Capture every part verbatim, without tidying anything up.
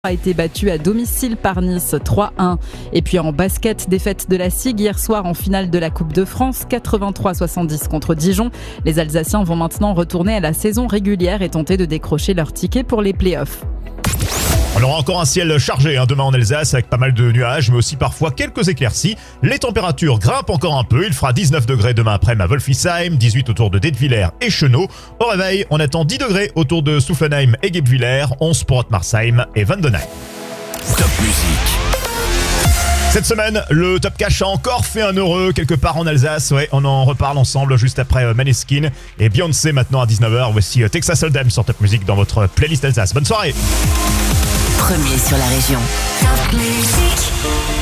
A été battu à domicile par Nice trois un. Et puis en basket, défaite de la S I G hier soir en finale de la Coupe de France, quatre-vingt-trois à soixante-dix contre Dijon. Les Alsaciens vont maintenant retourner à la saison régulière et tenter de décrocher leur ticket pour les playoffs. On aura encore un ciel chargé hein, demain en Alsace avec pas mal de nuages mais aussi parfois quelques éclaircies. Les températures grimpent encore un peu, il fera dix-neuf degrés demain après-midi à Wolfisheim, dix-huit autour de Detwiller et Chenot. Au réveil, on attend dix degrés autour de Soufflenheim et Guebwiller, onze pour Ottmarsheim et Vendenheim. Top musique. Cette semaine, le Top Cash a encore fait un heureux quelque part en Alsace. Ouais, on en reparle ensemble juste après Maneskin et Beyoncé maintenant à dix-neuf heures. Voici Texas Hold'em sur Top Music dans votre playlist Alsace. Bonne soirée. Premier sur la région. Top musique.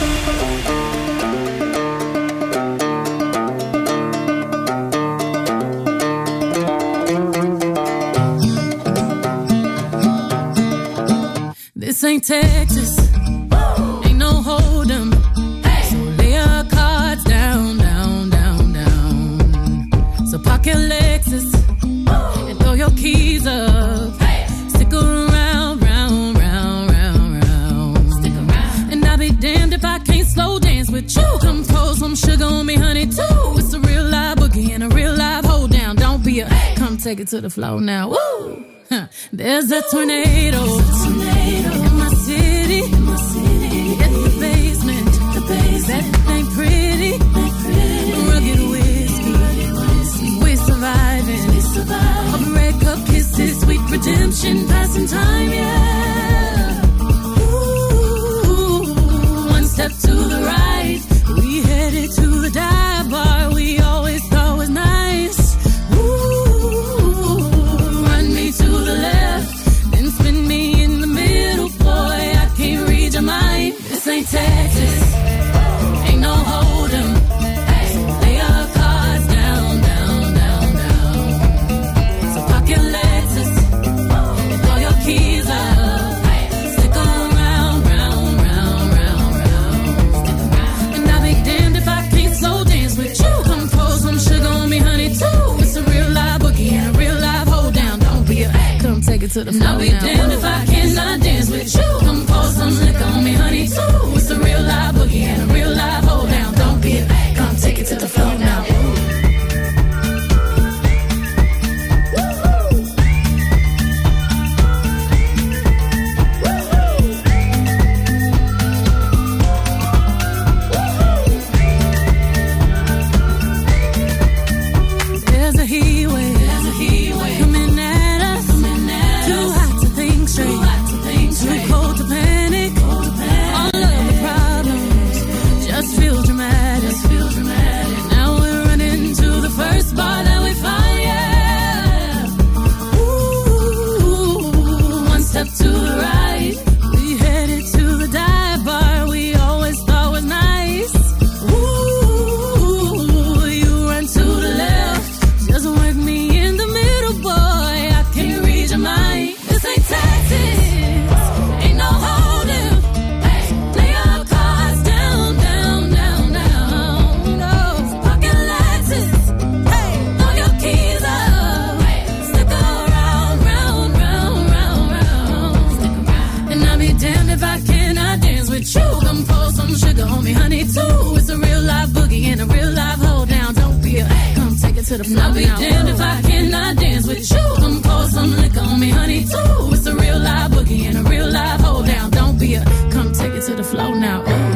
This ain't Texas. Ain't no hold'em. So lay your cards down, down, down, down. So park your Lexus and throw your keys up. Stick around, round, round, round, round. Stick around. And I'll be damned if I can't slow dance with you. Come pour some sugar on me, honey, too. It's a real live boogie and a real live hold down. Don't be a come take it to the floor now. Woo! Huh. There's a tornado, tornado in my city. In my city. It's the basement, the basement. That ain't pretty, ain't pretty. Rugged whiskey, rugged whiskey. We're surviving, we survive. Of red cup kisses, sweet redemption, passing time, yeah. Ooh, one step to the right, we headed to the dive bar. We always thought was nice. To the left, then spin me in the middle, boy. I can't read your mind. This ain't Texas, ain't no hold'em. So lay your cards down, down, down, down. So park your Lexus and throw your keys up. Stick around, round, round, round, round. And I'll be damned if I can't slow dance with you. Come pour some sugar on me, honey, too. It's a real live boogie and a real live hold down. Don't be a come take it to the floor. I'll be now. Damned if I cannot dance with you. Come pour some liquor on me, honey, too. It's a real live boogie and a real live hold down. Don't be a come take it to the floor now. There's a heat wave. There's a heat wave coming at us. Coming at Too us. Hot to think straight. Too hot to think straight. Too cold to panic. Cold to panic. All of the problems just feel dramatic. Just feel dramatic. Now we're running to the first bar that we find. Yeah. Ooh, one step to the right. We headed to the dive bar. We always thought was nice. Ooh, you run to the left. Just work me in the middle, boy. I can't read your mind. This ain't Texas, ain't no hold'em. Lay your cards down, down, down, down. No, pocket Lexus, throw your keys up. Stick around, round, round, round, round. And I'll be damned if I cannot dance with you. Come pour some sugar on me, honey, too. It's a real live boogie and a real live hold down. Don't be a come take it to the floor. I'll be damned if I cannot dance with you. Come pour some liquor on me, honey, too. It's a real live boogie and a real live hold down. Don't be a come take it to the floor now. Ooh.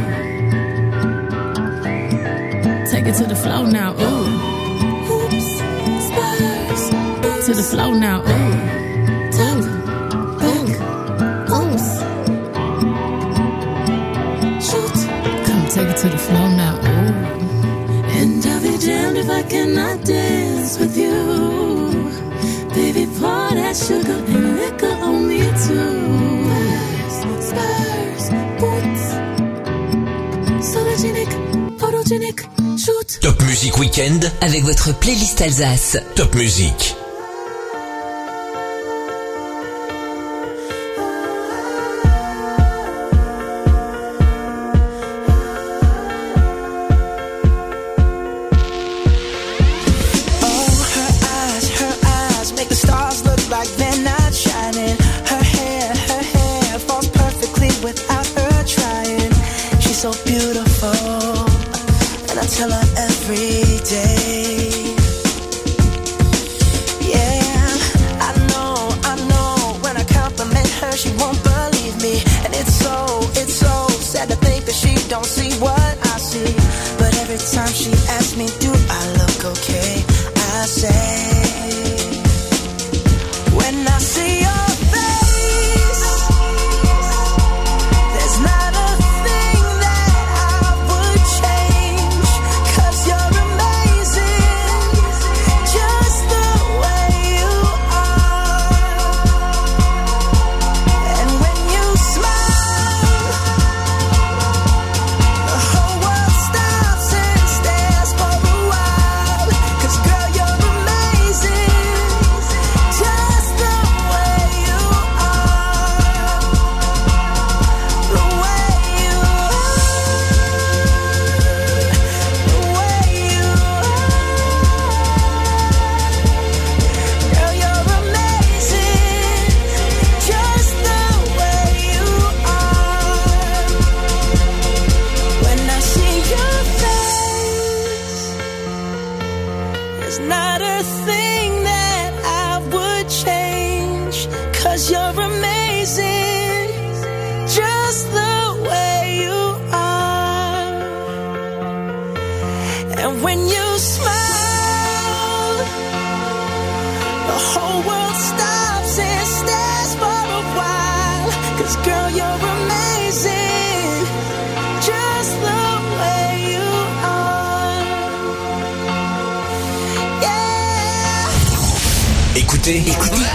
Take it to the floor now. Ooh. Oops, Spurs. To the floor now. Ooh. Top, back, oops. Shoot. Come take it to the floor now. Ooh. And I'll be damned if I cannot dance with you. Baby, pour that sugar and liquor on me too. Spurs, Spurs, boots. Sologenic, photogenic, shoot. Top Music Weekend avec votre playlist Alsace. Top Music. Like they're not shining. Her hair, her hair falls perfectly without her trying. She's so beautiful, and I tell her every day. Yeah, I know, I know. When I compliment her, she won't believe me, and it's so, it's so sad to think that she don't see what I see. But every time she asks me, do I look okay? I say, when I see your face, there's not a thing that I would change, 'cause you're amazing, just the way you are. And when you smile, the whole world stops and stares for a while, 'cause girl, you're amazing, just the way you are, the way you are, the way you are. Girl, you're amazing, just the way you are. When I see your face, there's not a thing that I would change, 'cause you're amazing, just the way you are. And when you smile, the whole world stops and stares for a while, 'cause girl, you're amazing, just the way you are. Yeah. Écoutez, écoutez,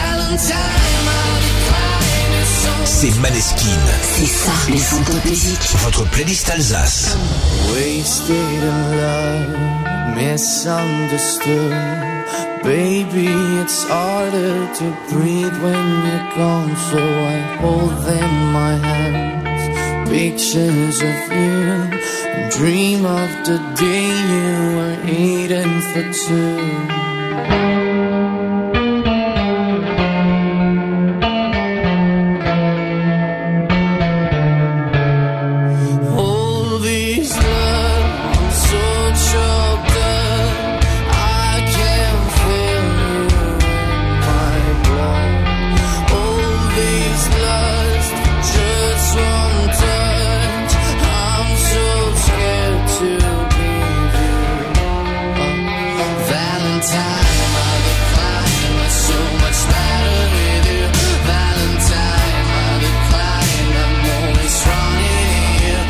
c'est Maneskin, C'est ça, le son de musique. votre playlist Alsace. Wasted in love, misunderstood. Baby, it's harder to breathe when you're gone, so I hold in my hands pictures of you and dream of the day you were eating for two. All these love, I'm so choked up, I can feel you in my blood. All these lust, just one touch, I'm so scared to leave you. Valentine, I decline, it's so much better with you. Valentine, I decline, I'm always running here.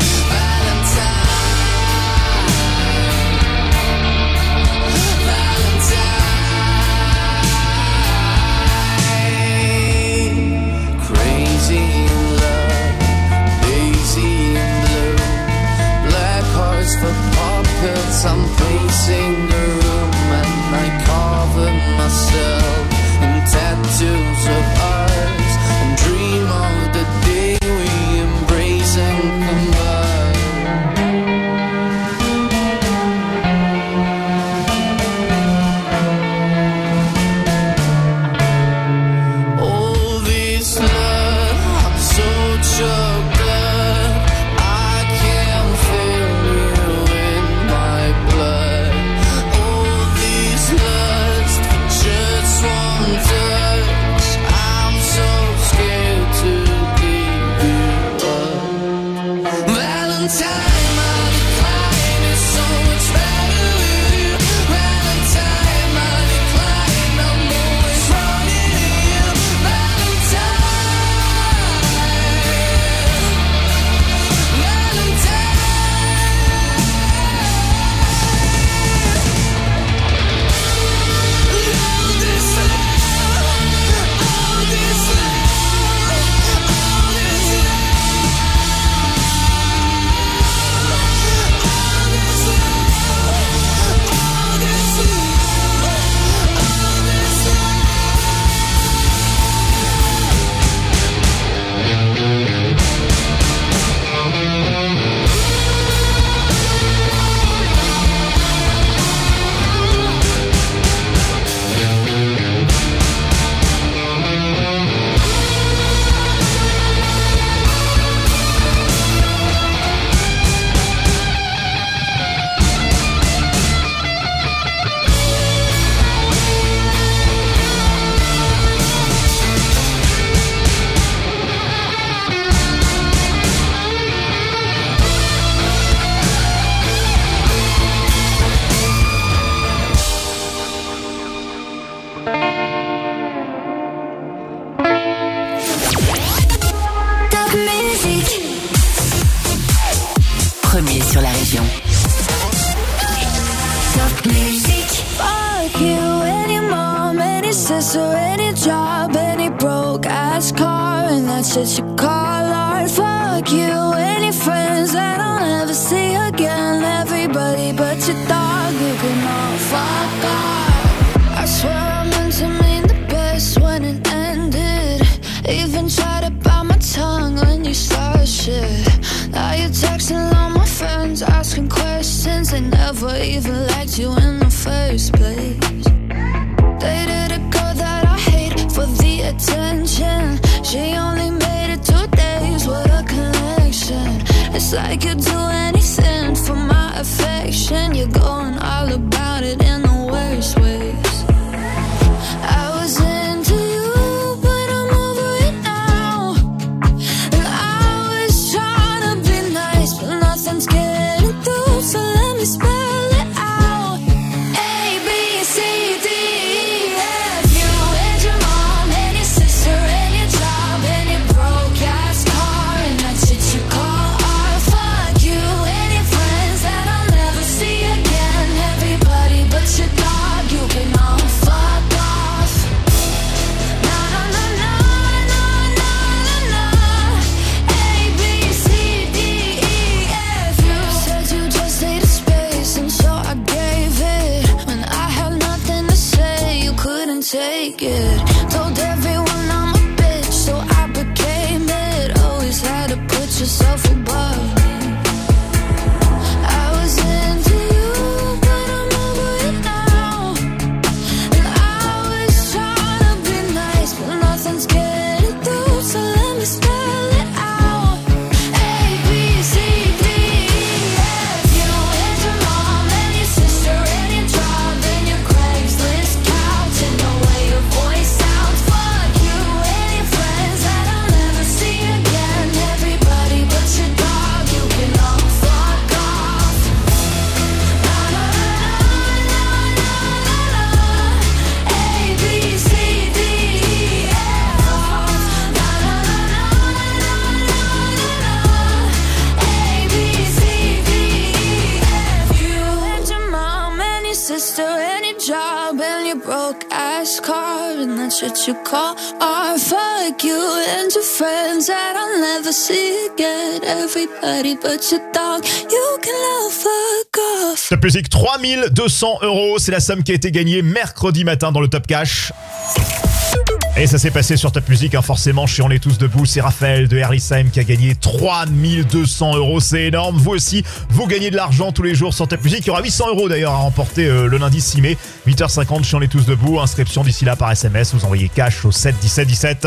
Valentine, crazy in love, lazy in blue, black hearts for puppets. I'm pacing the room and I cover myself in tattoos of ours and dream of the day we embrace and combine. All this love, I'm so choked up, I can feel you in my blood. All this lust, just one touch, I'm so scared to give you up. Valentine, I decline, it's so much better with you. Valentine, I decline, I'm always running here. Valentine, premier sur la région. Top musique. Fuck you, any mom, any sister, any job, any broke ass car, and that's shit you call art. Fuck you, any friends that I'll never see again. Everybody but your dog, you can all fuck off. I swear I meant to mean the best when it ended. Even tried to bite my tongue when you started shit. Now you're texting all my friends, asking questions. They never even liked you in the first place. Dated a girl that I hate for the attention. She only made it two days with a connection. It's like you'd do anything for my affection. You're going all about it in the worst ways. I was into you, but I'm over it now. And I was trying to be nice, but nothing's getting through. So let me spell it out. A, B, C, D, E, F. You and your mom, and your sister, and your job, and your broke ass car, and that shit you call art. Fuck you and your friends that I'll never see again. Everybody but your dog, you can all fuck off. Na na na na na na na na. A, B, C, D, E, F. You said you just needed space, and so I gave it. When I had nothing to say, you couldn't take it. Told everyone I'm a bitch, so I became it. Always had to put yourself above me. I was into you, but I'm over it now. And I was trying to be nice, but nothing's getting through. So let me spell it out. A, B, C, D, E, F. You and your mom, and your sister, and your job, and your Craigslist couch, and the way your voice sounds. Fuck you and your friends that I'll never see again. Everybody but your dog, you can all fuck off. Na na na na na na na. A, B, C, D, E, F. Na na na na na na na. A, B, C, D, E, F. You and your mom and your sister and your job and your broke ass car, and that shit you call art. Fuck you and your friends that I'll never see again. Everybody but your dog, you can all fuck off. Top Music, trois mille deux cents euros. C'est la somme qui a été gagnée mercredi matin dans le Top Cash. Et ça s'est passé sur Top Music, hein, forcément, chez On est tous debout. C'est Raphaël de Herlisheim qui a gagné trois mille deux cents euros. C'est énorme. Vous aussi, vous gagnez de l'argent tous les jours sur Top Music. Il y aura huit cents euros d'ailleurs à remporter euh, le lundi six mai, huit heures cinquante chez On est tous debout. Inscription d'ici là par S M S. Vous envoyez cash au sept dix-sept dix-sept.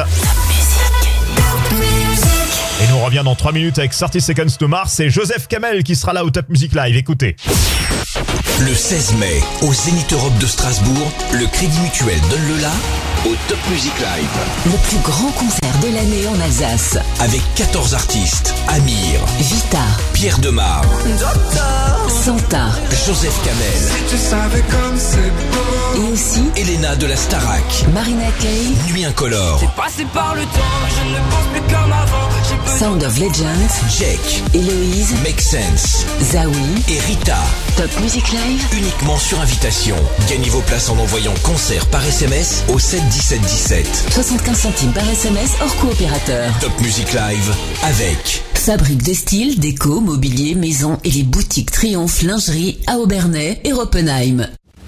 Et nous on revient dans trois minutes avec thirty Seconds to Mars. C'est Joseph Kamel qui sera là au Top Music Live. Écoutez. Le seize mai, au Zénith Europe de Strasbourg, le Crédit Mutuel donne le la au Top Music Live. Le plus grand concert de l'année en Alsace. Avec quatorze artistes. Amir, Vita, Pierre Demar, Santa Joseph Kamel. et aussi Elena de la Starac. Marina Kaye, Nuit Incolore. Passé par le temps, je ne pense plus comme avant. J'ai besoin Sound of Legends, Jake, Héloïse, Make Sense Zawi, et Rita. Top Music Live, Uniquement sur invitation. Gagnez vos places en envoyant concert par S M S au sept dix-sept dix-sept. soixante-quinze centimes par S M S hors coût opérateur. Top Music Live avec Fabrique de style, déco, mobilier, maison et les boutiques Triomphe, lingerie à Aubernais et Roppenheim.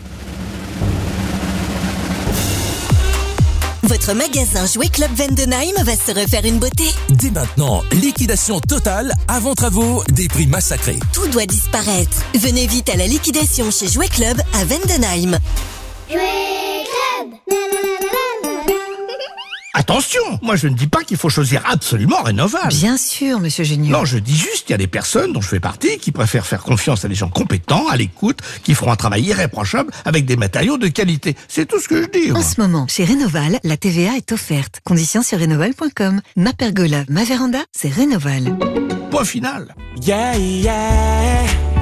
Votre magasin Jouet Club Vendenheim va se refaire une beauté. Dès maintenant, liquidation totale avant travaux, des prix massacrés. Tout doit disparaître. Venez vite à la liquidation chez Jouet Club à Vendenheim. Jouet Club. Attention, moi je ne dis pas qu'il faut choisir absolument Rénoval. Bien sûr, monsieur Génieux. Non, je dis juste qu'il y a des personnes dont je fais partie qui préfèrent faire confiance à des gens compétents, à l'écoute, qui feront un travail irréprochable avec des matériaux de qualité. C'est tout ce que je dis. En ce moment, chez Rénoval, la T V A est offerte. Conditions sur rénoval point com. Ma pergola, ma véranda, c'est Rénoval. Point final. Yeah, yeah.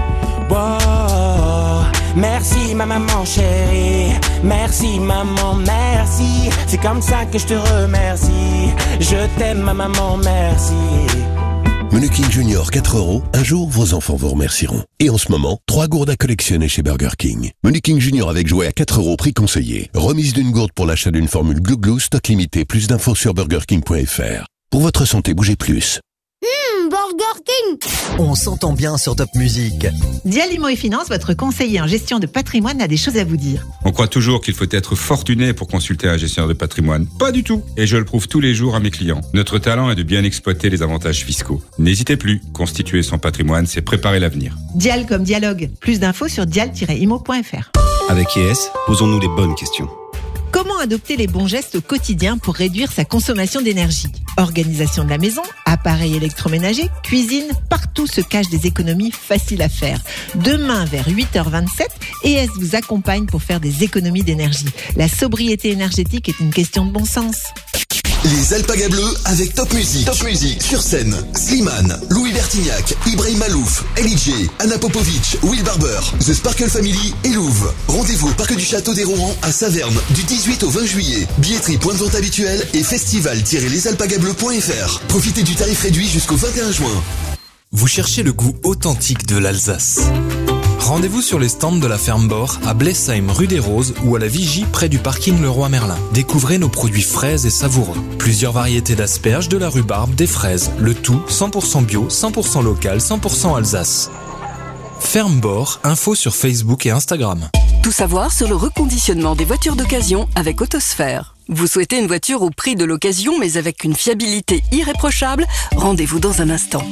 Wow. Merci ma maman chérie, merci maman, merci. C'est comme ça que je te remercie. Je t'aime ma maman, merci. Menu King Junior quatre euros. Un jour, vos enfants vous remercieront. Et en ce moment, trois gourdes à collectionner chez Burger King. Menu King Junior avec jouet à quatre euros, prix conseillé. Remise d'une gourde pour l'achat d'une formule Glou Glou, stock limité. Plus d'infos sur burger king point f r. Pour votre santé, bougez plus. Mmh, Burger King. On s'entend bien sur Top Music. Dial Imo et Finance, votre conseiller en gestion de patrimoine, a des choses à vous dire. On croit toujours qu'il faut être fortuné pour consulter un gestionnaire de patrimoine. Pas du tout. Et je le prouve tous les jours à mes clients. Notre talent est de bien exploiter les avantages fiscaux. N'hésitez plus. Constituer son patrimoine, c'est préparer l'avenir. Dial comme dialogue. Plus d'infos sur dial tiret imo point f r. Avec I S, posons-nous les bonnes questions. Comment adopter les bons gestes au quotidien pour réduire sa consommation d'énergie ? Organisation de la maison, appareils électroménagers, cuisine, partout se cachent des économies faciles à faire. Demain vers huit heures vingt-sept, E S vous accompagne pour faire des économies d'énergie. La sobriété énergétique est une question de bon sens. Les Alpagas Bleus avec Top Music. Top Music. Sur scène, Slimane, Louis Bertignac, Ibrahim Malouf, L I J, Anna Popovic, Will Barber, The Sparkle Family et Louvre. Rendez-vous au Parc du Château des Rouen à Saverne du dix-huit au vingt juillet. Billetterie, point de vente habituel et festival tiret les alpagas bleus point f r. Profitez du tarif réduit jusqu'au vingt et un juin. Vous cherchez le goût authentique de l'Alsace ? Rendez-vous sur les stands de la Ferme Bord à Blessheim rue des Roses ou à la Vigie près du parking Leroy Merlin. Découvrez nos produits frais et savoureux. Plusieurs variétés d'asperges, de la rhubarbe, des fraises. Le tout cent pour cent bio, cent pour cent local, cent pour cent Alsace. Ferme Bord, info sur Facebook et Instagram. Tout savoir sur le reconditionnement des voitures d'occasion avec Autosphère. Vous souhaitez une voiture au prix de l'occasion mais avec une fiabilité irréprochable ? Rendez-vous dans un instant.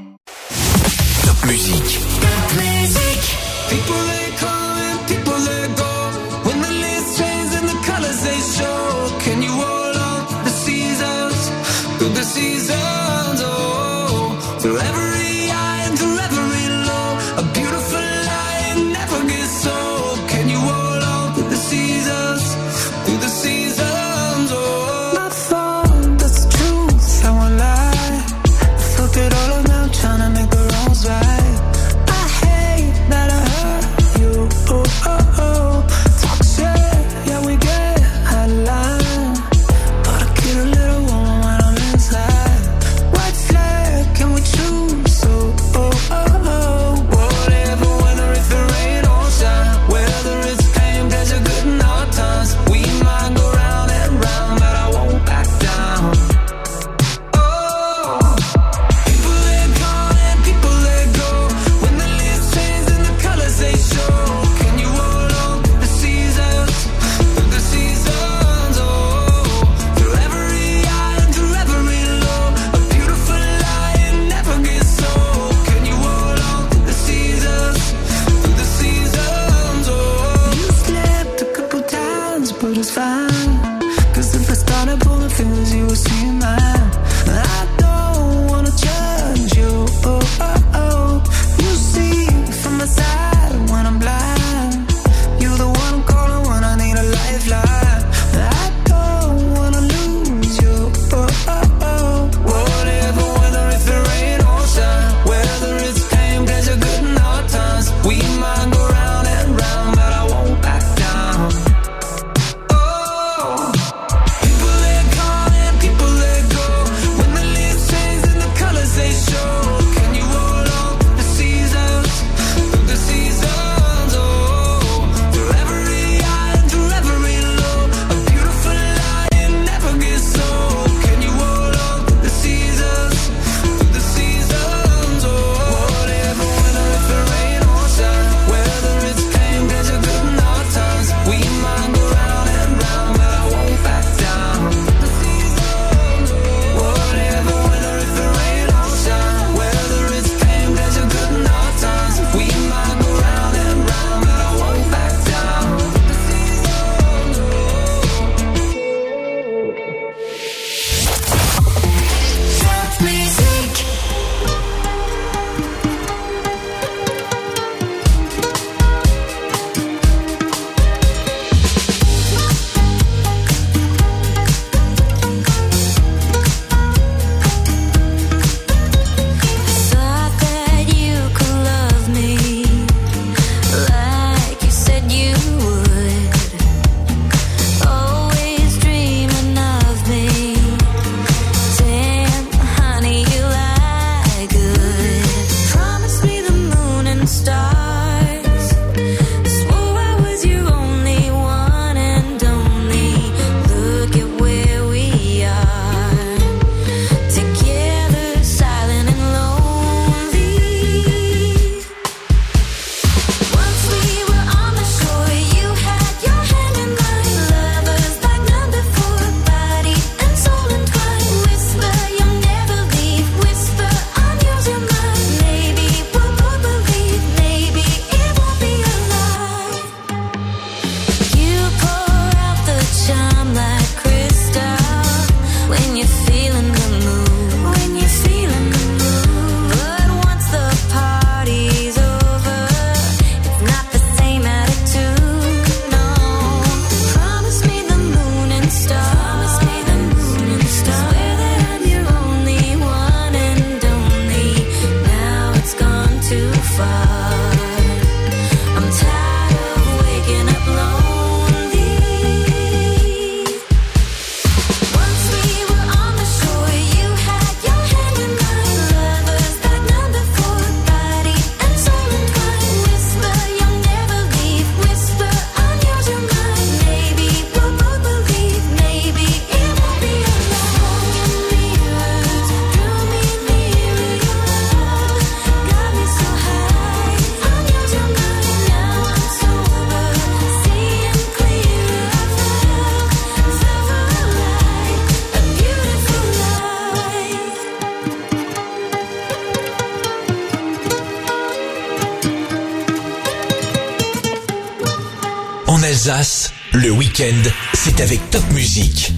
Top Music. People they come and people they go. When the leaves change and the colors they show. Can you hold on to the seasons? Through the seasons, oh. Through every high and through every low. A beautiful lie never gets old. Can you hold on to the seasons? Through the seasons, oh. Not fun, that's the truth, I won't lie. I look at all of them trying to make the wrongs right. Choose Alsace, le week-end, c'est avec Top Music.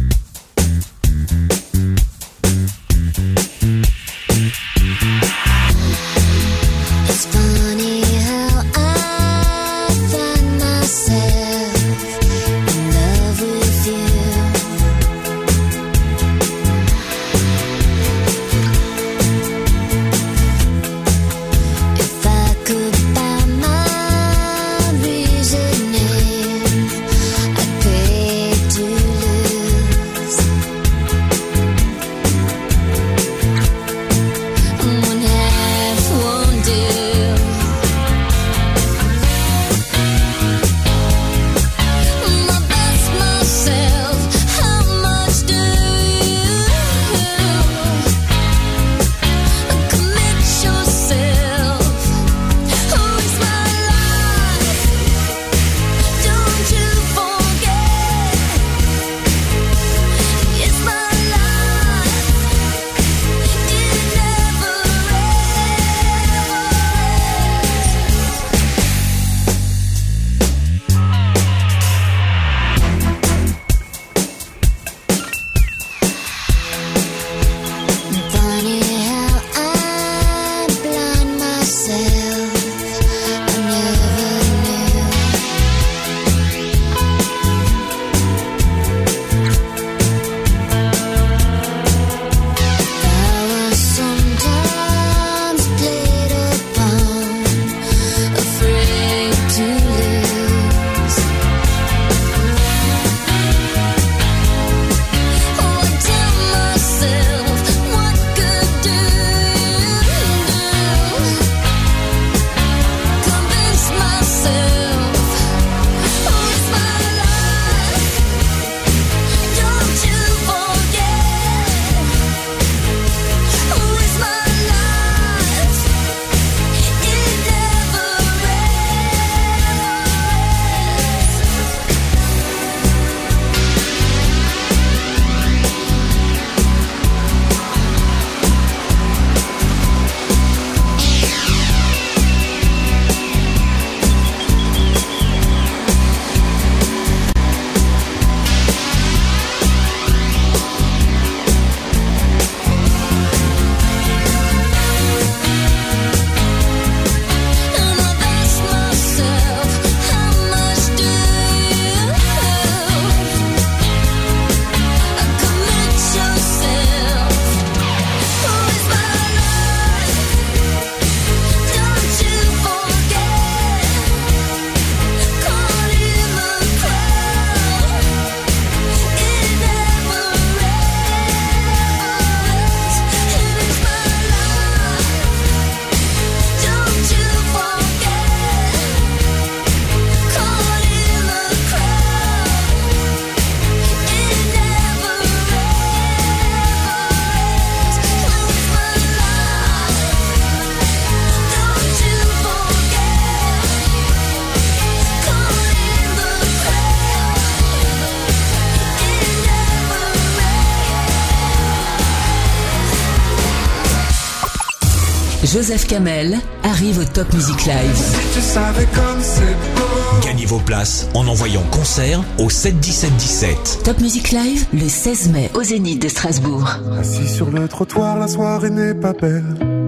Joseph Kamel arrive au Top Music Live. Si tu savais comme c'est beau. Gagnez vos places en envoyant concert au sept dix-sept dix-sept. Top Music Live le seize mai au Zénith de Strasbourg. Assis sur le trottoir, la soirée n'est pas belle.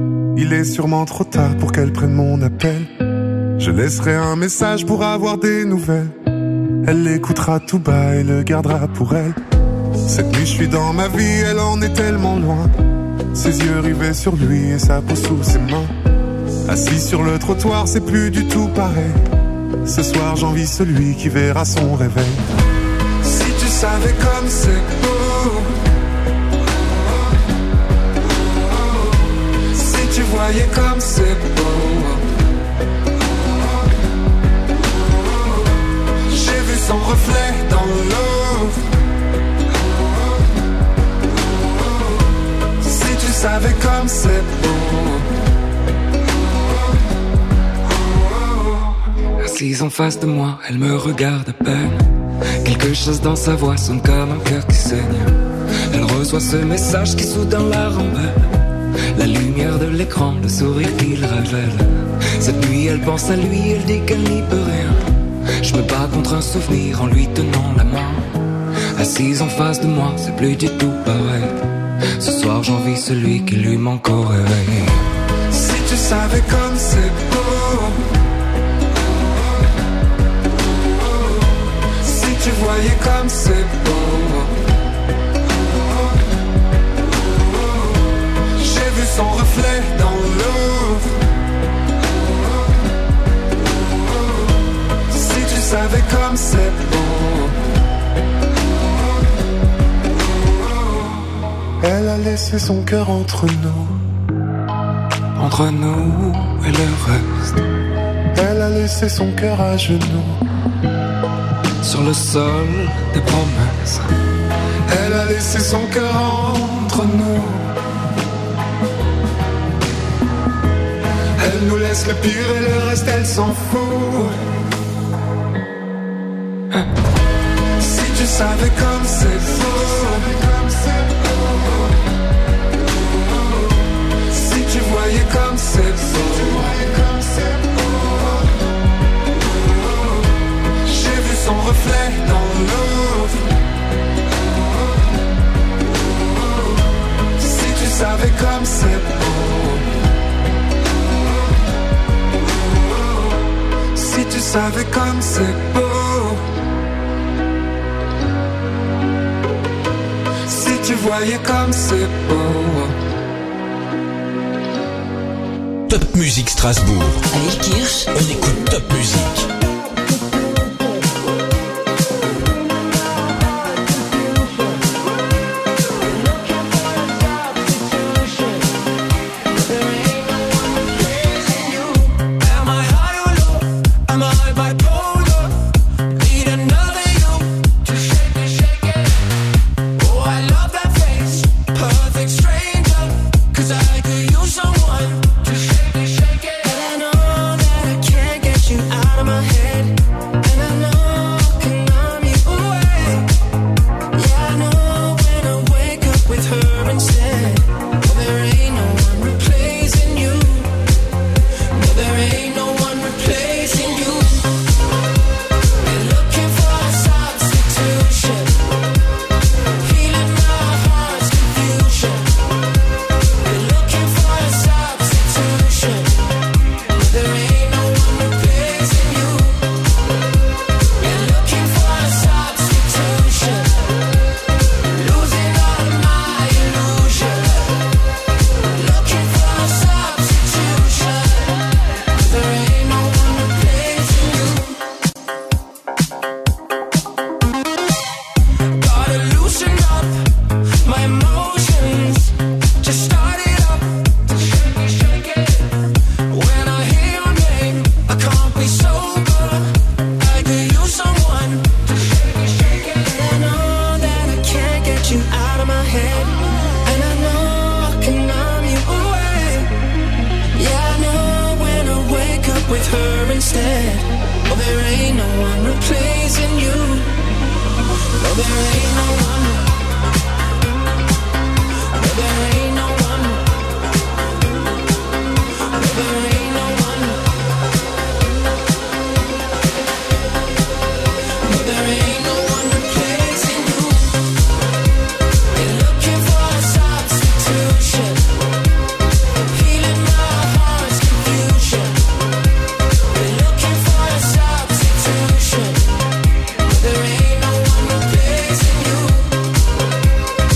Il est sûrement trop tard pour qu'elle prenne mon appel. Je laisserai un message pour avoir des nouvelles. Elle l'écoutera tout bas et le gardera pour elle. Cette nuit je suis dans ma vie, elle en est tellement loin. Ses yeux rivés sur lui et sa peau sous ses mains. Assis sur le trottoir, c'est plus du tout pareil. Ce soir j'envie celui qui verra son réveil. Si tu savais comme c'est beau. Si tu voyais comme c'est beau. J'ai vu son reflet dans l'eau. Si tu savais comme c'est beau. Assise en face de moi, elle me regarde à peine. Quelque chose dans sa voix sonne comme un cœur qui saigne. Elle reçoit ce message qui soudain la rembelle. La lumière de l'écran, le sourire qu'il révèle. Cette nuit elle pense à lui, elle dit qu'elle n'y peut rien. Je me bats contre un souvenir en lui tenant la main. Assise en face de moi, c'est plus du tout pareil. Ce soir j'envie celui qui lui manque au réveil. Si tu savais comme c'est beau, si tu voyais comme c'est beau. J'ai vu son reflet dans l'eau. Si tu savais comme c'est beau. Elle a laissé son cœur entre nous, entre nous et le reste. Elle a laissé son cœur à genoux, sur le sol des promesses. Elle a laissé son cœur entre nous. Elle nous laisse le pire et le reste elle s'en fout. Si tu savais comme c'est beau, si tu voyais comme c'est beau. J'ai vu son reflet dans l'eau. Si tu savais comme c'est beau. Si tu savais comme c'est beau. Si tu voyais comme c'est beau. Top Musique Strasbourg. À Elkirch, on écoute Top Musique.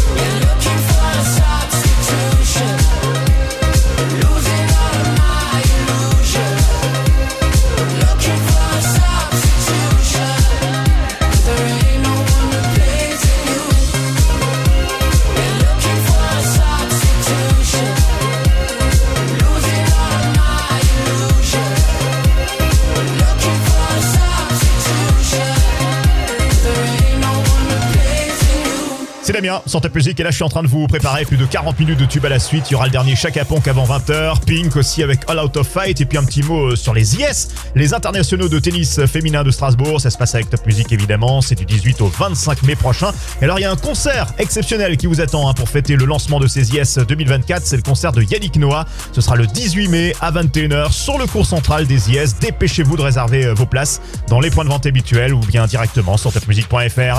Losing all of my Damien, sur Top Music, et là je suis en train de vous préparer plus de quarante minutes de tubes à la suite. Il y aura le dernier Chaka Ponk avant vingt heures, Pink aussi avec All Out of Fight, et puis un petit mot sur les I S, les internationaux de tennis féminin de Strasbourg. Ça se passe avec Top Music évidemment, c'est du dix-huit au vingt-cinq mai prochain. Et alors il y a un concert exceptionnel qui vous attend hein, pour fêter le lancement de ces I S deux mille vingt-quatre, c'est le concert de Yannick Noah. Ce sera le dix-huit mai à vingt et une heures sur le cours central des I S. Dépêchez-vous de réserver vos places dans les points de vente habituels ou bien directement sur top music point f r.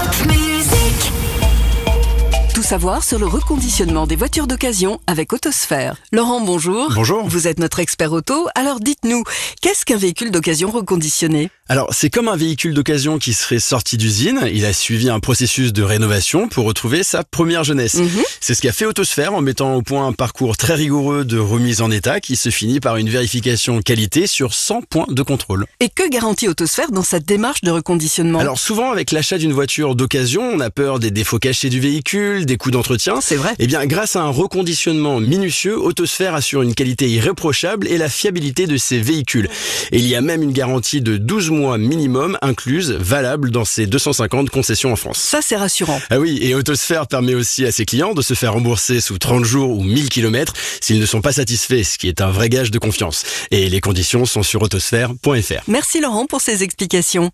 Tout savoir sur le reconditionnement des voitures d'occasion avec Autosphère. Laurent, bonjour. Bonjour. Vous êtes notre expert auto, alors dites-nous, qu'est-ce qu'un véhicule d'occasion reconditionné ? Alors, c'est comme un véhicule d'occasion qui serait sorti d'usine. Il a suivi un processus de rénovation pour retrouver sa première jeunesse. Mm-hmm. C'est ce qu'a fait Autosphère en mettant au point un parcours très rigoureux de remise en état qui se finit par une vérification qualité sur cent points de contrôle. Et que garantit Autosphère dans sa démarche de reconditionnement ? Alors, souvent, avec l'achat d'une voiture d'occasion, on a peur des défauts cachés du véhicule, des coûts d'entretien. C'est vrai. Eh bien, grâce à un reconditionnement minutieux, Autosphère assure une qualité irréprochable et la fiabilité de ses véhicules. Et il y a même une garantie de douze mois minimum incluse, valable dans ses deux cent cinquante concessions en France. Ça, c'est rassurant. Ah oui, et Autosphère permet aussi à ses clients de se faire rembourser sous trente jours ou mille kilomètres s'ils ne sont pas satisfaits, ce qui est un vrai gage de confiance. Et les conditions sont sur autosphère point f r. Merci Laurent pour ces explications.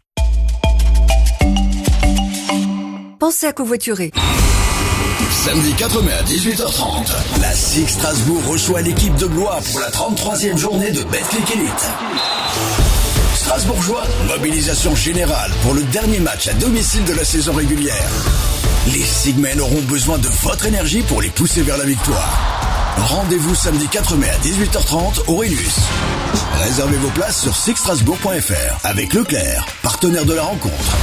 Pensez à covoiturer. Samedi quatre mai à dix-huit heures trente, la S I C Strasbourg reçoit l'équipe de Blois pour la trente-troisième journée de Betclic Elite. Strasbourgeois, mobilisation générale pour le dernier match à domicile de la saison régulière. Les Sigmen auront besoin de votre énergie pour les pousser vers la victoire. Rendez-vous samedi quatre mai à dix-huit heures trente au Rélus. Réservez vos places sur six strasbourg point f r avec Leclerc, partenaire de la rencontre.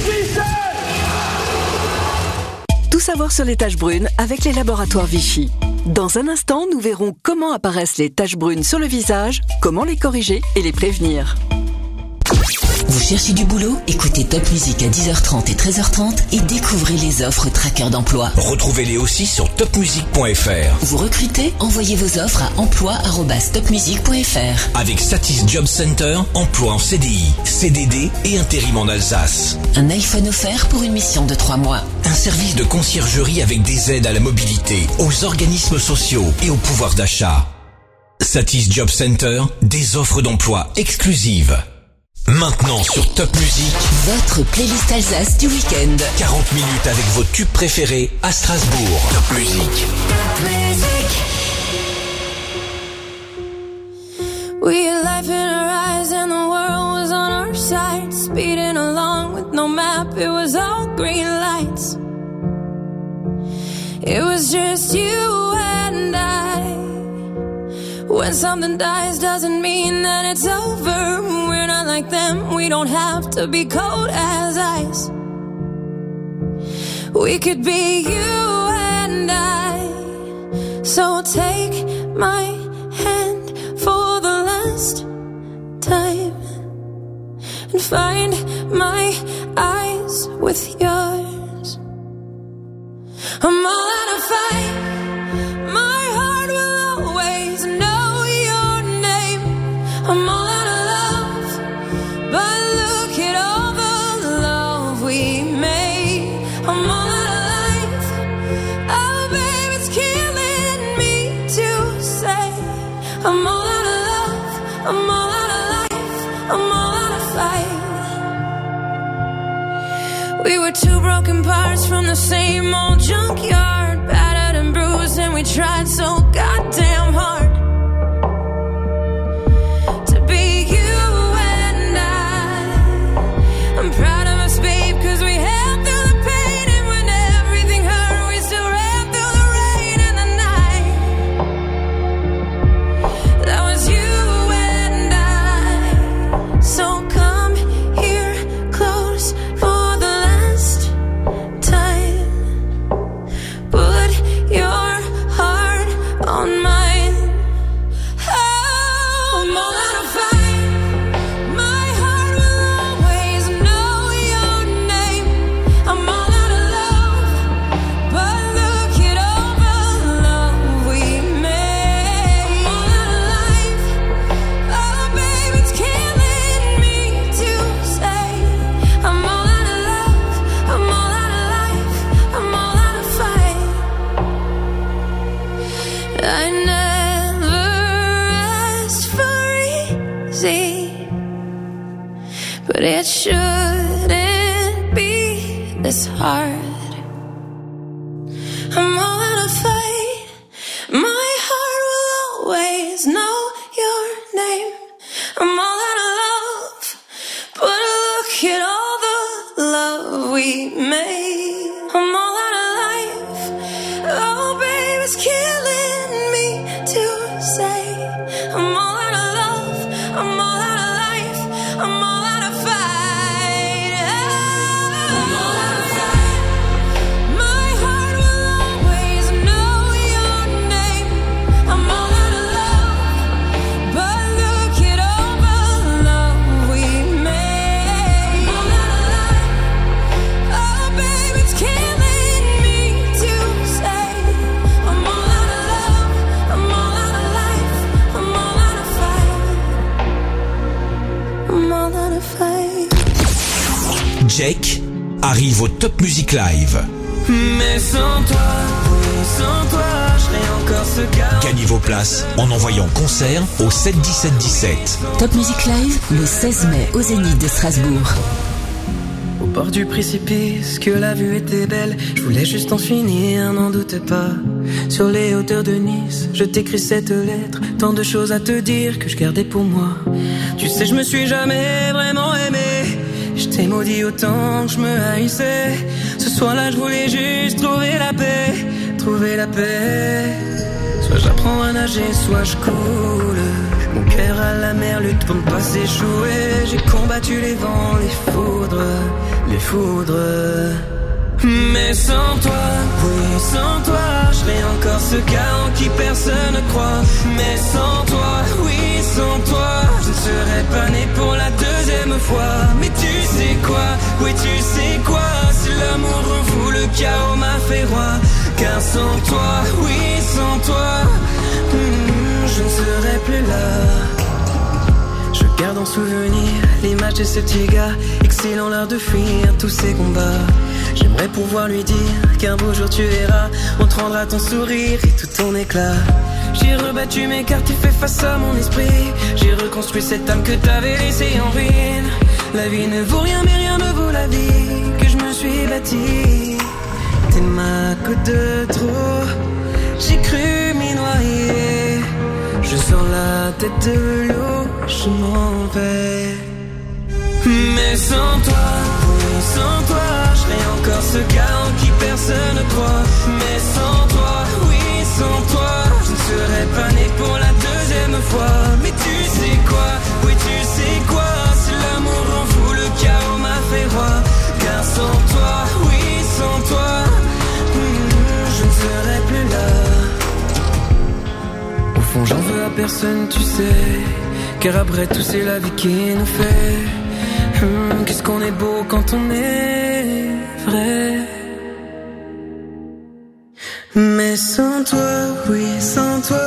Tout savoir sur les taches brunes avec les laboratoires Vichy. Dans un instant, nous verrons comment apparaissent les taches brunes sur le visage, comment les corriger et les prévenir. Vous cherchez du boulot ? Écoutez Top Music à dix heures trente et treize heures trente et découvrez les offres traqueurs d'emploi. Retrouvez-les aussi sur top music point f r. Vous recrutez ? Envoyez vos offres à emploi arobase top music point f r. Avec Satis Job Center, emploi en C D I, C D D et intérim en Alsace. Un iPhone offert pour une mission de trois mois. Un service de conciergerie avec des aides à la mobilité, aux organismes sociaux et au pouvoir d'achat. Satis Job Center, des offres d'emploi exclusives. Maintenant sur Top Music, votre playlist Alsace du week-end. quarante minutes avec vos tubes préférés à Strasbourg. Top Music. We had life in our eyes and the world was on our side. Speeding along with no map, it was all green lights. It was just you and I. When something dies doesn't mean that it's over. We're not like them, we don't have to be cold as ice. We could be you and I. So take my hand for the last time and find my eyes with yours. I'm all out of fight. My heart will always know your name. I'm all out of love, but look at all the love we made. I'm all out of life. Oh, babe, it's killing me to say. I'm all out of love. I'm all out of life. I'm all out of fight. We were two broken parts from the same old junkyard, battered and bruised, and we tried so goddamn hard to be you and I. I'm proud of us, babe, cause we held through the pain, and when everything hurt, we still ran through the rain and the night. That was you and I. So come here close for the last time. Put your heart on mine. but it shouldn't be this hard. I'm all out of fight. My heart will always know your name. I'm all out of love, but look at all the love we made. I'm all out of life. Oh, babe, it's killing me to say. I'm all out of love. I'm all out of life. I'm all out of fight. Oh, I'm all out of fight. My heart will always know your name. I'm all out of love, but look at all the love we made. I'm all out of life. Oh, babe, it's killing me to say. I'm all out of love. I'm all out of life. I'm all out of fight. I'm all out of fight. Jake arrive au Top Music Live. Mais sans toi, oui, sans toi, je serais encore ce gars. Gagnez vos places en envoyant concert au sept dix-sept dix-sept. Top Music Live, le seize mai au Zénith de Strasbourg. Au bord du précipice, que la vue était belle, je voulais juste en finir, n'en doute pas. Sur les hauteurs de Nice, je t'écris cette lettre, tant de choses à te dire que je gardais pour moi. Tu sais, je me suis jamais vraiment aimé, je t'ai maudit autant que je me haïssais. Ce soir-là, je voulais juste trouver la paix, trouver la paix. Soit j'apprends à nager, soit je coule. Mon cœur à la mer lutte pour ne pas s'échouer. J'ai combattu les vents, les foudres, les foudres. Mais sans toi, oui, sans toi, je serais encore ce gars en qui personne ne croit. Mais sans toi, oui, sans toi, je ne serais pas né pour la deuxième fois. Mais tu sais quoi, oui, tu sais quoi, si l'amour rend fou, le chaos m'a fait roi. Car sans toi, oui, sans toi, hmm, je ne serais plus là. Je garde en souvenir l'image de ce petit gars, excellent l'art de fuir tous ces combats. J'aimerais pouvoir lui dire qu'un beau jour tu verras, on te rendra ton sourire et tout ton éclat. J'ai rebattu mes cartes, il fait face à mon esprit. J'ai reconstruit cette âme que t'avais laissée en ruine. La vie ne vaut rien mais rien ne vaut la vie que je me suis bâtie. T'es ma goutte de trop, j'ai cru m'y noyer. Je sors la tête de l'eau, je m'en vais. Mais sans toi, oui, sans toi, je serais encore ce gars en qui personne ne croit. Mais sans toi, oui, sans toi, je ne serais pas né pour la deuxième fois. Mais tu sais quoi, oui, tu sais quoi, si l'amour rend fou, le chaos m'a fait roi. Car sans toi, oui, sans toi, hmm, je ne serais plus là. Au fond, j'en veux à personne, tu sais, car après tout, c'est la vie qui nous fait. Hum, qu'est-ce qu'on est beau quand on est vrai. Mais sans toi, oui, sans toi.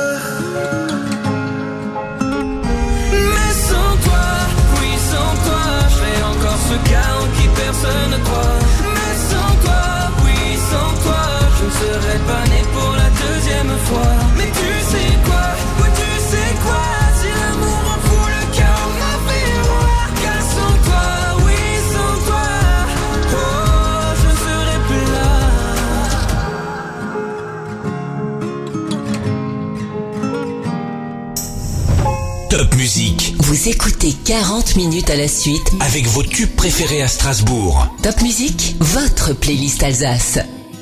Mais sans toi, oui, sans toi, je serais encore ce gars en qui personne ne croit. Mais sans toi, oui, sans toi, je ne serais pas né pour la deuxième fois. Mais tu sais quoi, oui, tu sais quoi, si l'amour en fout, le chaos m'a fait roi. Car sans toi, oui, sans toi, oh, je ne serais plus là. Top Music. Vous écoutez quarante minutes à la suite avec vos tubes préférés à Strasbourg. Top Music, votre playlist Alsace.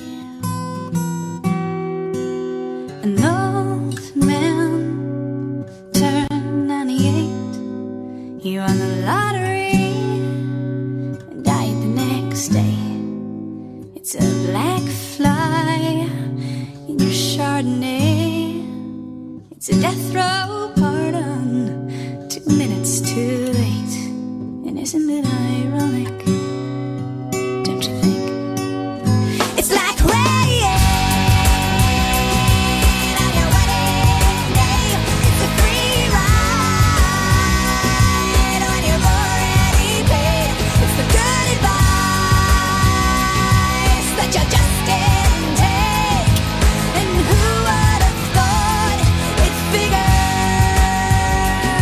An old man turned ninety-eight. He won the lottery and died the next day. It's a black fly in your Chardonnay. It's a death row pardon, two minutes too late. And isn't it ironic? Don't you think? It's like rain on your wedding day. It's a free ride when you've already paid. It's the good advice that you just didn't take. And who would have thought it's bigger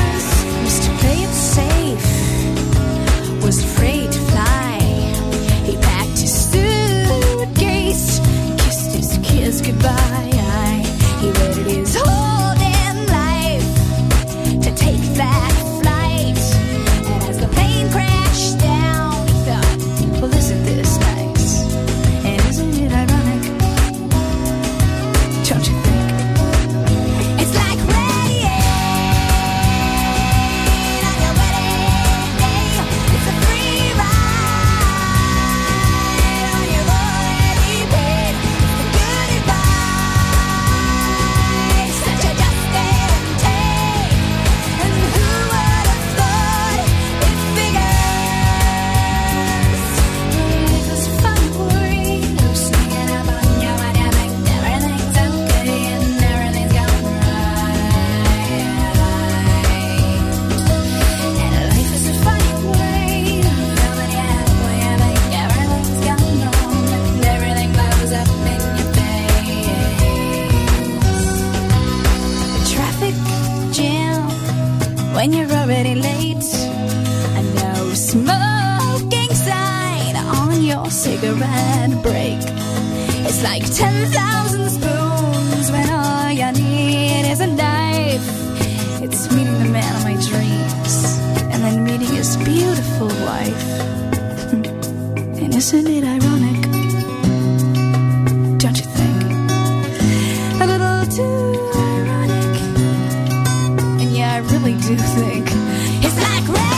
when you're already late. And no smoking sign on your cigarette break. It's like ten thousand spoons when all you need is a knife. It's meeting the man of my dreams and then meeting his beautiful wife. And isn't it ironic? Don't you think? A little too ironic. And yeah, I really do think it's like rain.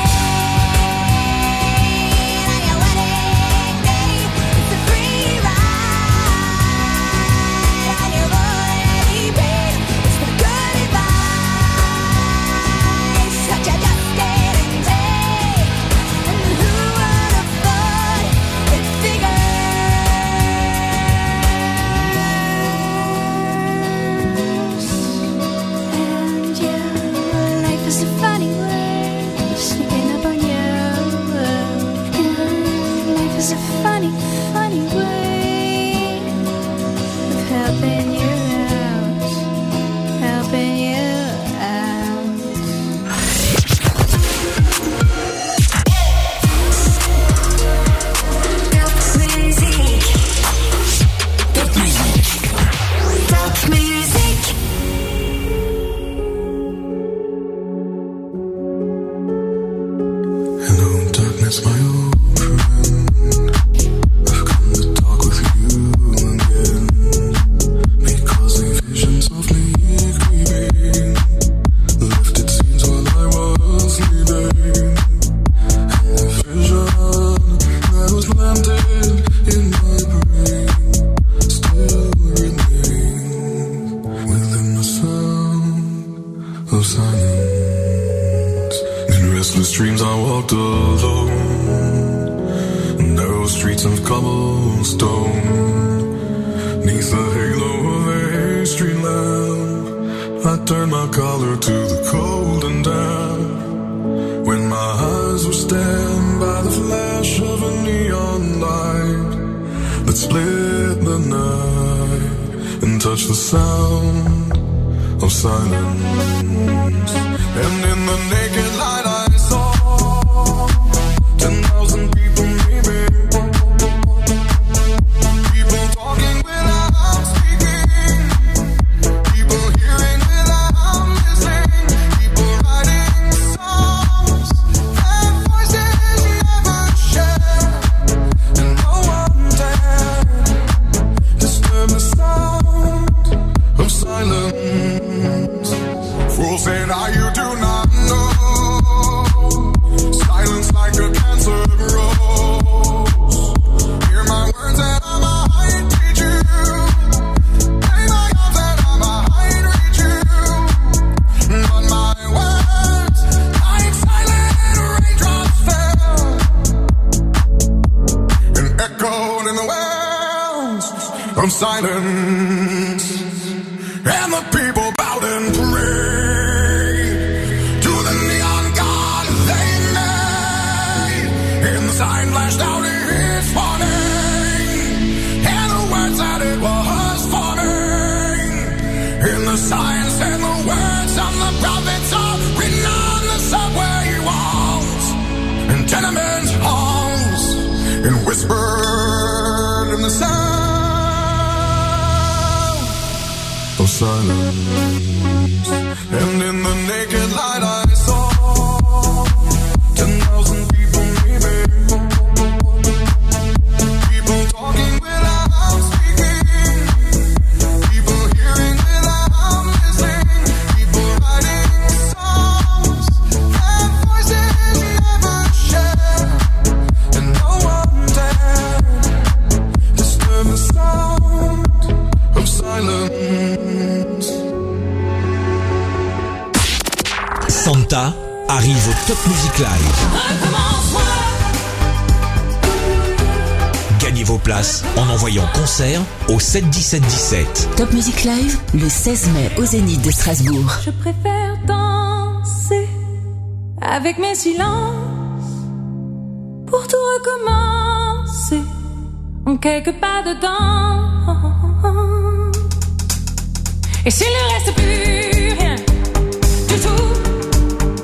Santa arrive au Top Music Live. Gagnez vos places en envoyant concert au sept dix-sept dix-sept. Top Music Live, le seize mai au Zénith de Strasbourg. Je préfère danser avec mes silences pour tout recommencer en quelques pas dedans. Et s'il ne reste plus rien du tout,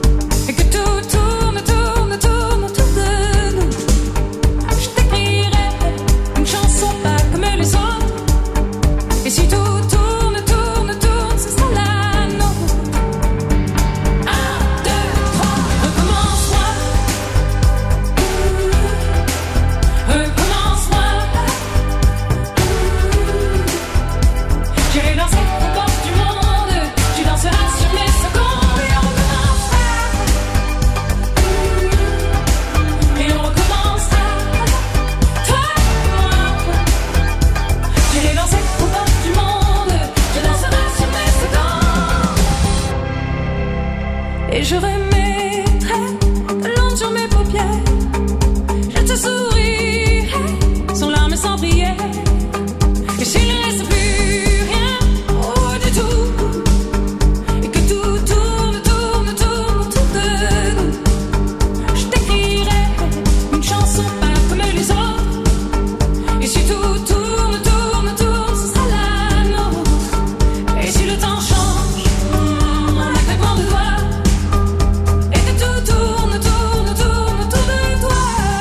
Et je remettrai de l'encre sur mes paupières. Je te sourirai sans larmes et sans prière. Et s'il ne reste plus rien, oh du tout, et que tout tourne, tourne, tourne autour de nous, je t'écrirai une chanson pas comme les autres. Et si tout tourne, tourne, tourne, ce sera la nôtre. Et si le temps change, en un claquement de doigts, et que tout tourne, tourne, tourne autour de toi,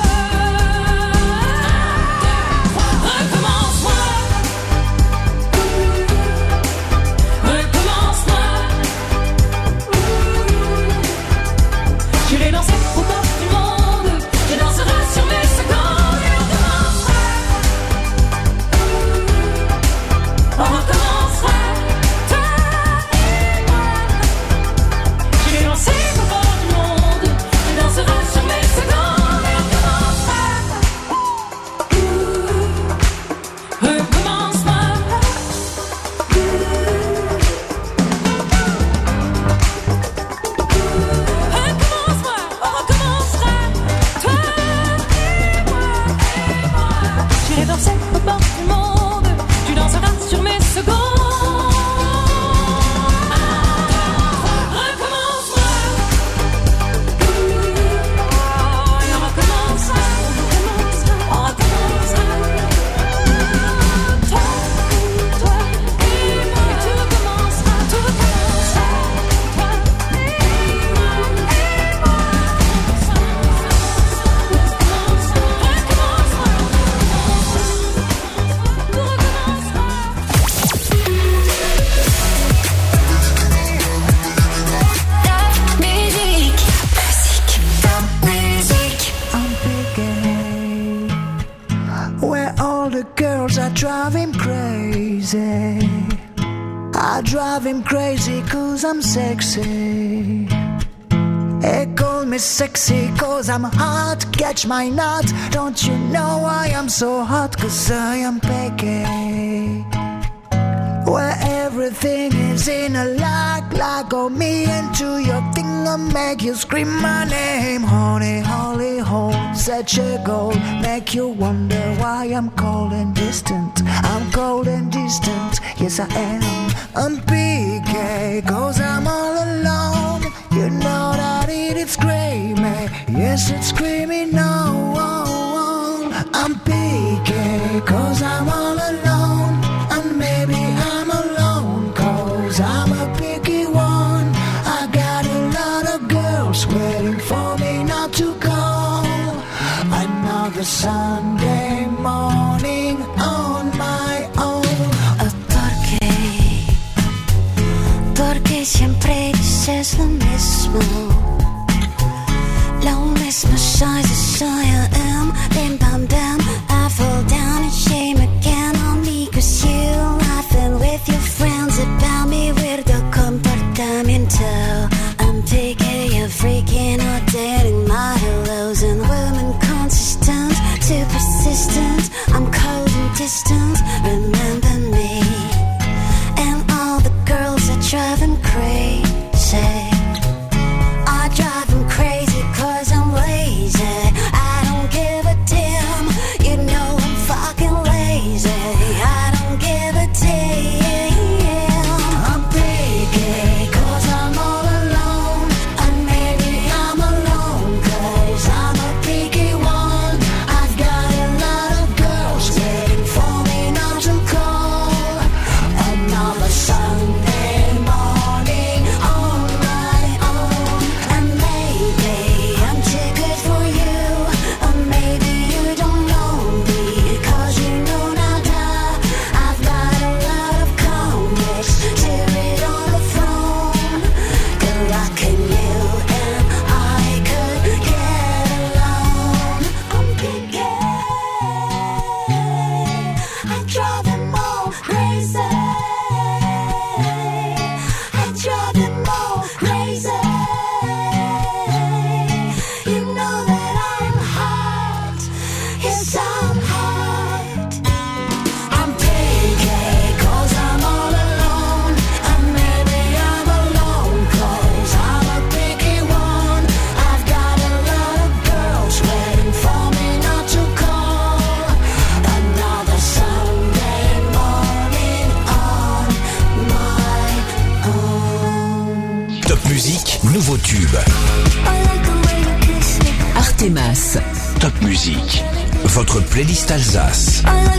recommence-moi, recommence-moi. J'irai danser au bord du monde, je danserai sur mes secondes et on recommencera. On recommencera, toi et moi. J'irai danser au bord du monde, je danserai sur mes secondes et on recommencera. Recommence-moi. Recommence-moi, on recommencera, toi et moi, et moi. J'irai danser au bord du monde, tu danseras sur mes secondes. Recommence-moi. Et on recommencera, on recommencera. Toi, toi et moi, et tout recommencera, tout recommencera. Toi et moi, et moi, Where all the girls are driving crazy. I drive him crazy cause I'm sexy. They call me sexy cause I'm hot. Catch my nut. Don't you know why I'm so hot? Cause I am picky. Where everything is in a lock, lock on me into your thing and make you scream my name. Honey, holy hole, such a gold. Make you wonder why I'm cold and distant. I'm cold and distant, yes I am. I'm picky, cause I'm all alone. You know that it is screaming, yes it's screaming no. I'm picky, cause I'm all alone. And maybe I'm alone, cause I'm a picky one. I got a lot of girls waiting for me not to call. Another Sunday morning on my own. Porque, porque siempre dices lo mismo. Lo mismo soy, soy I am. Bim bam bam, I fall down and shame again on me. Cause you laughing with your friends about me. Weirdo comportamiento. I'm picky, you're freaking out, dating my hellos and women consistent, too persistent. I'm cold and distant, remember me. And all the girls are driving crazy. I drive them crazy cause I'm lazy. I don't give a damn, you know I'm fucking lazy. I don't give a damn. I'm picky, cause I'm all alone. And maybe I'm alone, cause I'm a picky one. I've got a lot of girls Top Music, nouveau tube. Artemas. Top Music, votre playlist Alsace.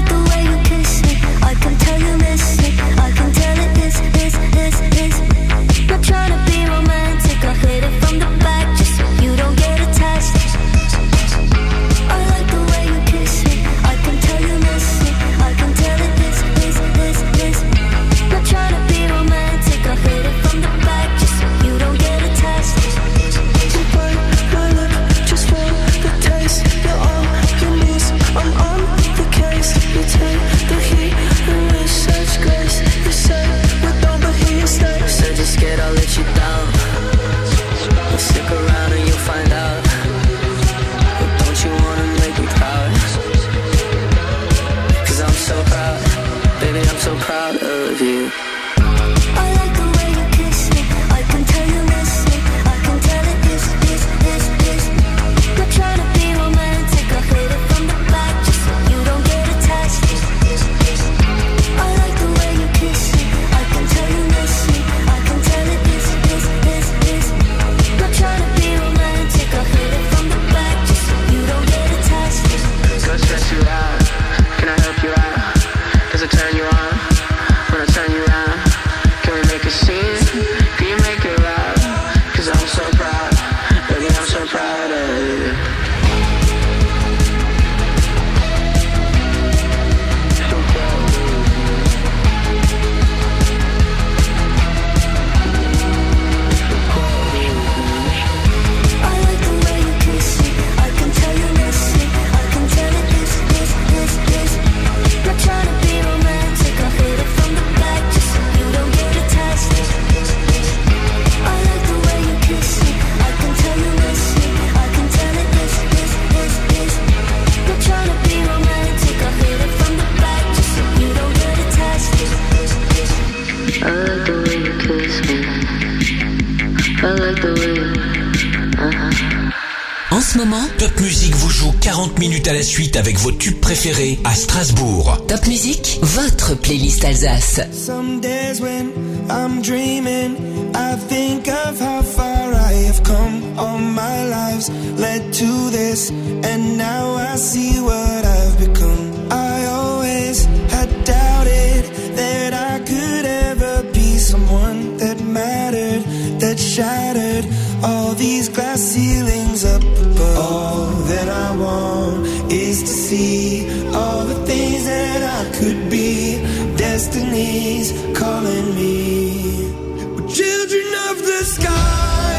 En ce moment, Top Music vous joue quarante minutes à la suite avec vos tubes préférés à Strasbourg. Top Music, votre playlist Alsace. Some days when I'm dreaming, I think of how far I have come. All my lives led to this, and now I see what I've become. I always had doubted that I could ever be someone that mattered, that shattered all these glass ceilings up above. All that I want is to see all the things that I could be. Destiny's calling me. We're children of the sky,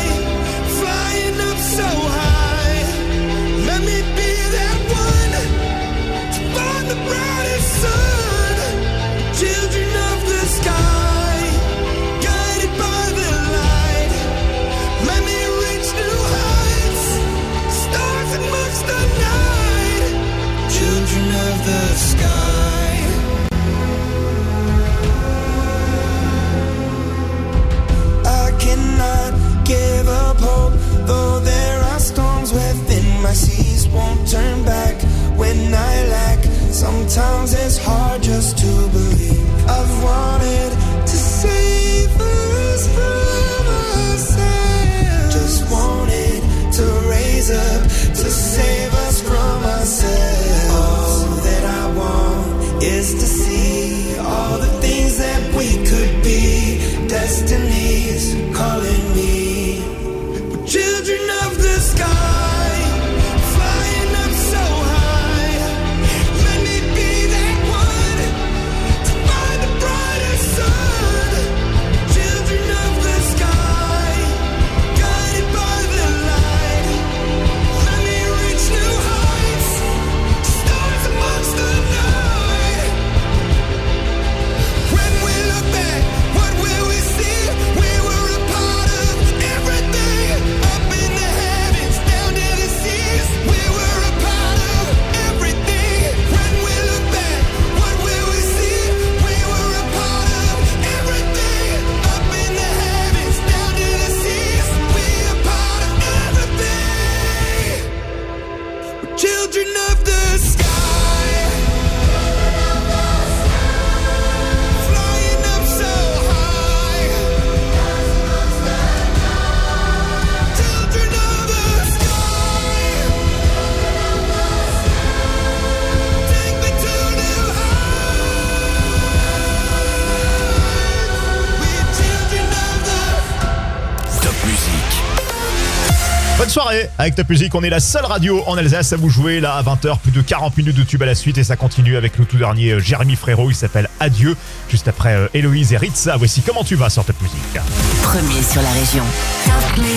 flying up so high. Let me be that one to find the brightest sun. Children of the sky, guided by the light. Let me reach new heights. Bonne soirée avec Top Music, on est la seule radio en Alsace à vous jouer là à vingt heures, plus de quarante minutes de tube à la suite et ça continue avec le tout dernier euh, Jérémy Frérot, il s'appelle Adieu, juste après euh, Héloïse et Ritza. Voici Comment tu vas sur Top Music. Premier sur la région. Top Music.